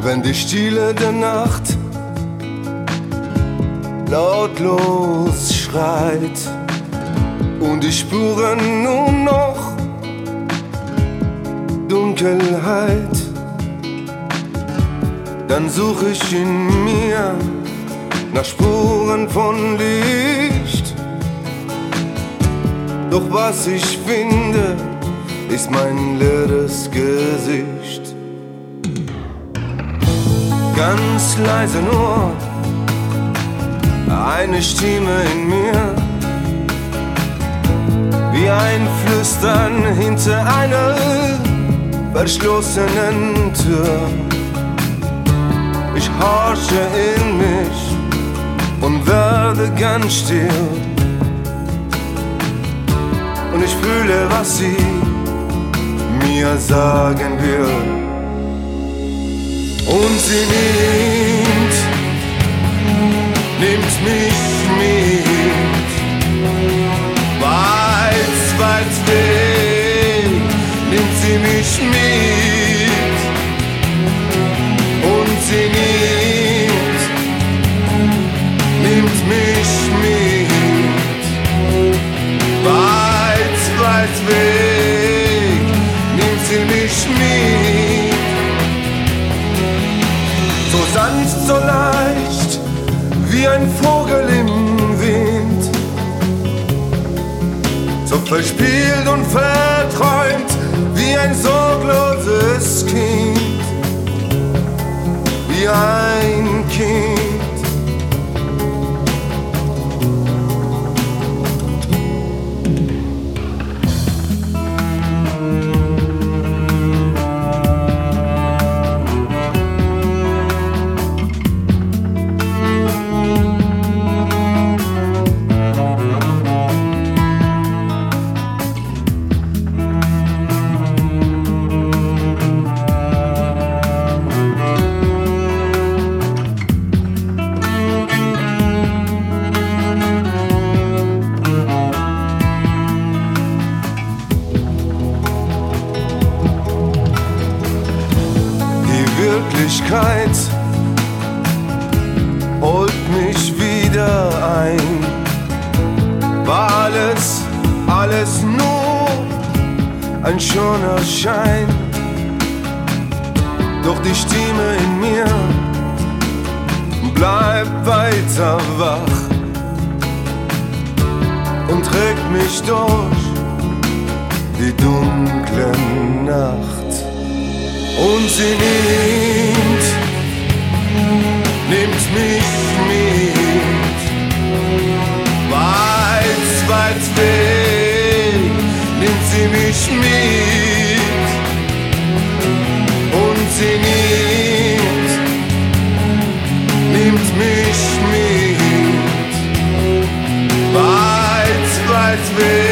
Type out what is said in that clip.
wenn die Stille der Nacht lautlos schreit und die Spuren nur noch Dunkelheit, dann such ich in mir nach Spuren von Licht. Doch was ich finde, ist mein leeres Gesicht. Ganz leise nur eine Stimme in mir, wie ein Flüstern hinter einer verschlossenen Tür. Ich horche in mich und werde ganz still, und ich fühle, was sie mir sagen will. Und sie nimmt mich mit, weit weg, nimmt sie mich mit. Und sie nimmt mich mit, weit weg, nimmt sie mich mit. So sanft, so leicht, wie ein Vogel im Wind, so verspielt und verträumt, wie ein sorgloses Kind, wie ein Kind. Wirklichkeit holt mich wieder ein. War alles nur ein schöner Schein. Doch die Stimme in mir bleibt weiter wach und trägt mich durch die dunkle Nacht. Und sie nimmt mich mit, weit weg, nimmt sie mich mit. Und sie nimmt mich mit, weit weg.